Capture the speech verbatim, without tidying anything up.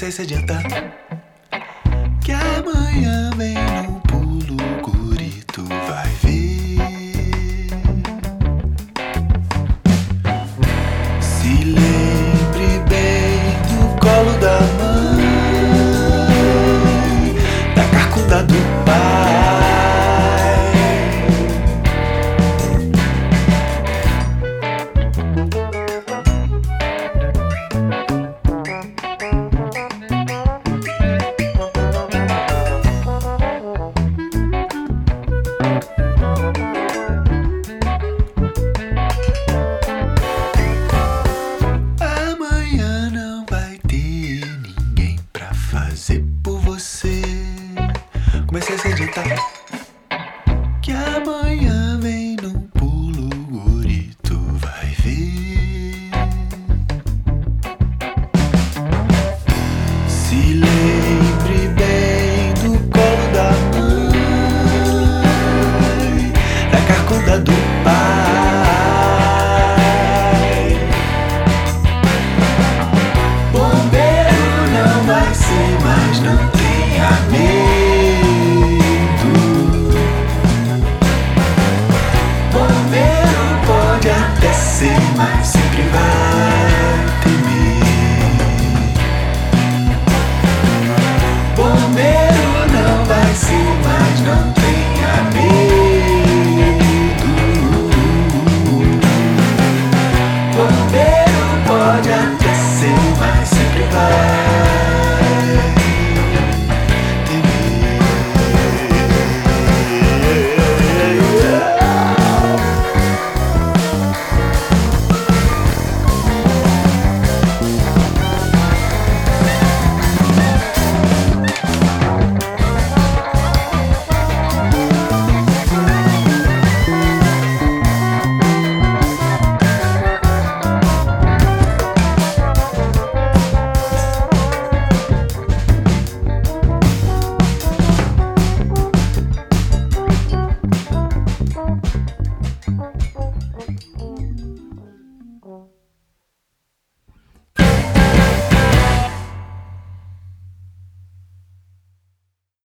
Comecei a se adiantar, que amanhã vem num pulo, guri, tu vai ver. Se lembre bem do colo da mãe, da carcunda do pai. Amanhã não vai ter ninguém pra fazer por você. Comecei a se adiantar, que amanhã vem num pulo, guri, tu vai ver. Se lembre bem do colo da mãe, da carcunda do pai. Bombeiro não vai ser, mas não tenha medo. Bombeiro pode até ser, mas sempre vai